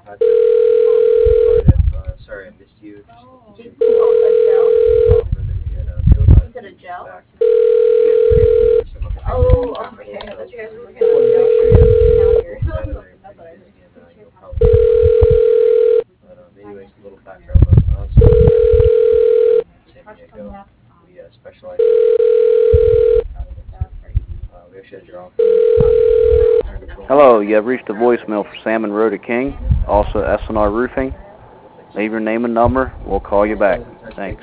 Sorry, I missed you. You said a gel? Oh, okay. I thought you guys were working on a gel. Anyways, a little background on us. San Diego. We specialize. We actually had your office. Hello, you have reached the voicemail for Sam and Rhoda King, also SNR Roofing. Leave your name and number. We'll call you back. Thanks.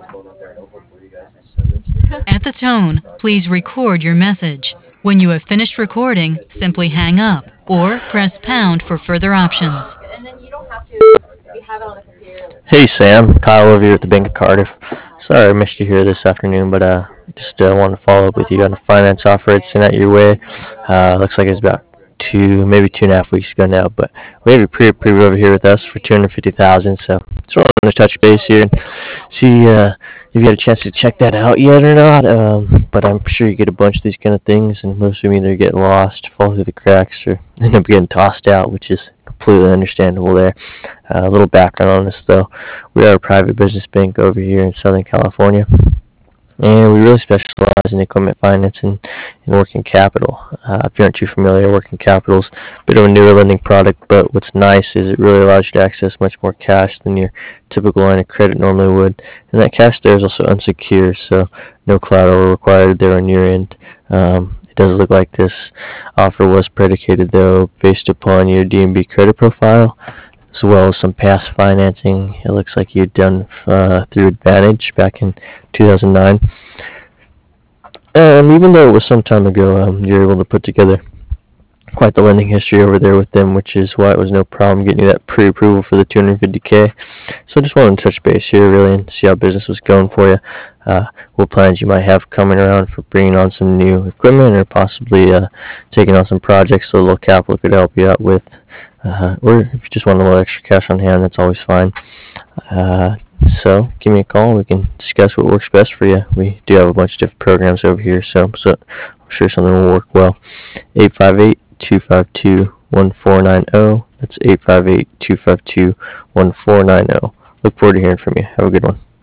At the tone, please record your message. When you have finished recording, simply hang up or press pound for further options. And then you don't have to, if you have it on the computer. Hey Sam, Kyle over here at the Bank of Cardiff. Sorry I missed you here this afternoon, but just wanted to follow up with you on a finance offer I'd sent out your way. Looks like it's about maybe 2.5 weeks ago now, but we have a pre-approval over here with us for $250,000. So just wanted to touch base here and see if you had a chance to check that out yet or not. But I'm sure you get a bunch of these kind of things, and most of them either get lost, fall through the cracks, or end up getting tossed out, which is completely understandable there. A little background on this, though. We are a private business bank over here in Southern California, and we really specialize in equipment finance and working capital. If you aren't too familiar, working capital is a bit of a newer lending product, but what's nice is it really allows you to access much more cash than your typical line of credit normally would. And that cash there is also unsecured, so no collateral required there on your end. It does look like this offer was predicated, though, based upon your DNB credit profile, as well as some past financing. It looks like you'd done through Advantage back in 2009. Even though it was some time ago, you're able to put together quite the lending history over there with them, which is why it was no problem getting you that pre-approval for the $250K. So I just wanted to touch base here, really, and see how business was going for you. What plans you might have coming around for bringing on some new equipment, or possibly taking on some projects so a little capital could help you out with. Or if you just want a little extra cash on hand, that's always fine. So give me a call and we can discuss what works best for you. We do have a bunch of different programs over here, so I'm sure something will work well. 858-252-1490. That's 858-252-1490. Look forward to hearing from you. Have a good one.